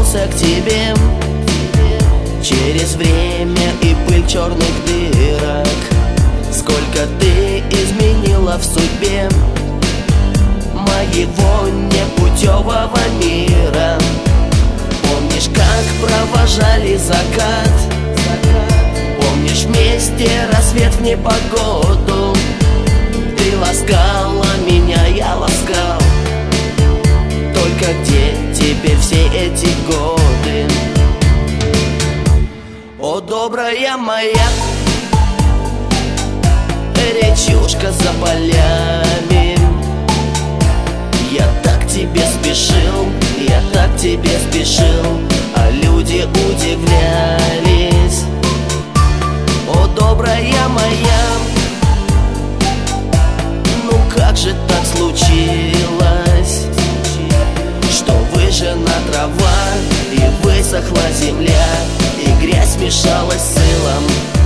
вернулся к тебе через время и пыль черных дырок. Сколько ты изменила в судьбе моего непутевого мира. Помнишь, как провожали закат? Помнишь, вместе рассвет в непогоду? Ты ласкала меня, я ласкал. Только где теперь все эти годы? О, добрая моя речушка за полями, я так тебе спешил, я так тебе спешил, а люди удивлялись. О, добрая моя, ну как же так случилось, что выжжена трава и высохла земля, и грязь смешалась с илом.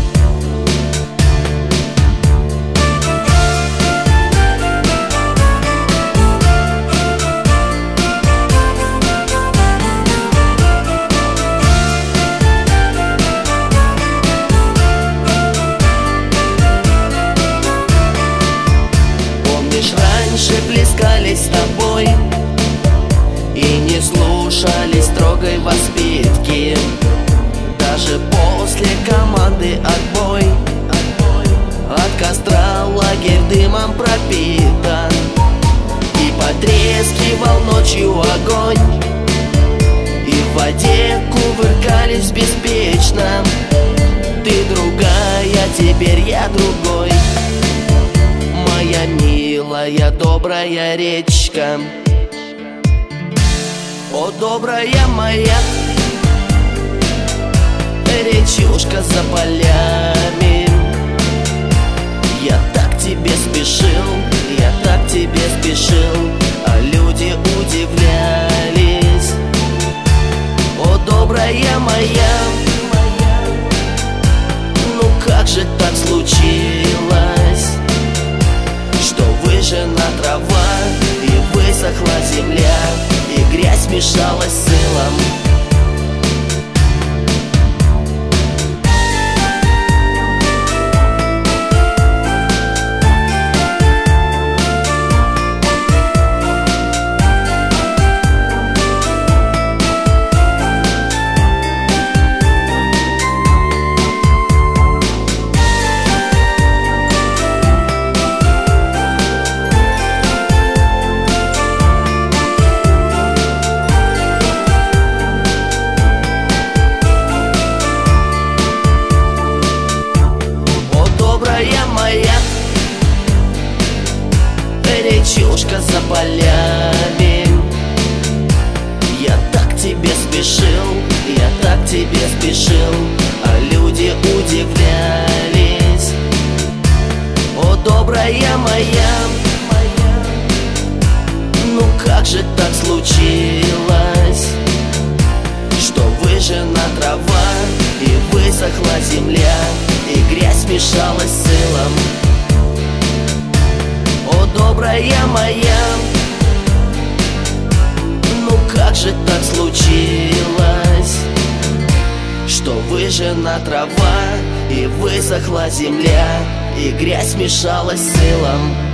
Раньше плескались с тобой и не слушались строгой воспитки. Даже после команды отбой от костра лагерь дымом пропитан, и потрескивал ночью огонь, и в воде кувыркались беспечно. Ты другая, теперь я другой, моя милая добрая речка. О, добрая моя речушка за полями, я так тебе спешил, я так тебе спешил, а люди удивлялись. О, добрая моя, ну как же так случилось, что выжжена трава и высохла земля, и грязь смешалась с илом. Речушка за полями, я так тебе спешил, я так тебе спешил, а люди удивлялись. О, добрая моя, ну как же так случилось, что выжжена трава и высохла земля, и грязь смешалась с илом. О, добрая моя, ну как же так случилось, что выжжена трава и высохла земля, и грязь смешалась с илом.